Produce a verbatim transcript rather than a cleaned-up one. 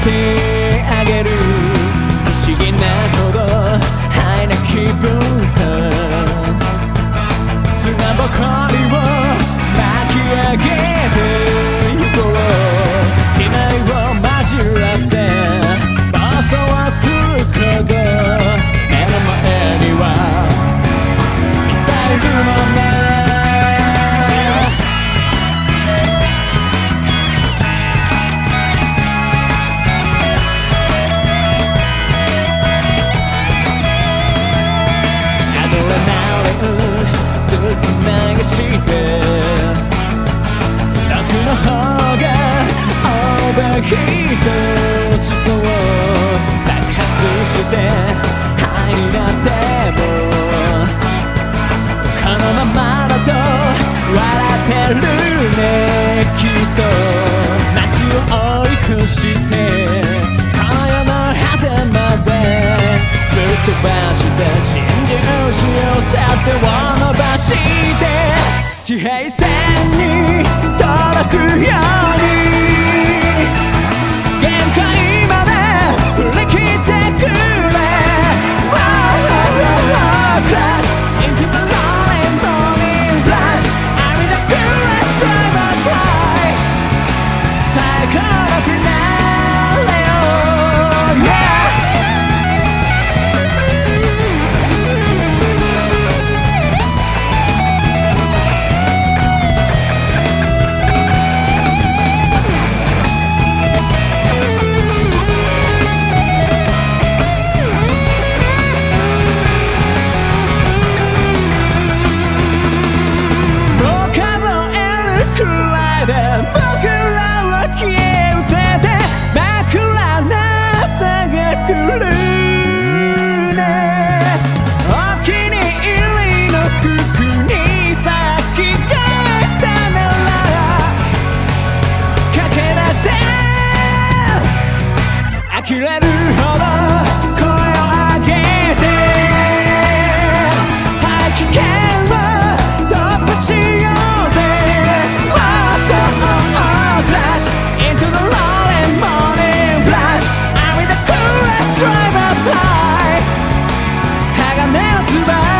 てあげる不思議なほどハイな気分さ砂ぼこりを巻き上げてゆこう機内を混じらせ暴走はするほど目の前にはミサイルの目流して楽の方がオーバーヒートしそう爆発してハイになってもこのままだと笑ってるねきっと街を追い越して今夜の果てまでぶっ飛ばして真珠しを去ってを伸ばして地平線に届くように限界まで振り切ってくれ Crash into the rolling burning flash I'm in the coolest driver's high 最高のフィナーレを Yeah僕らを消え失せて枕なさが来るねお気に入りの服に先がえたなら駆け出して呆れるほど声を上げて大気圏を突破しようぜInto the rolling morning flash I'm in the coolest driver's high 鋼の翼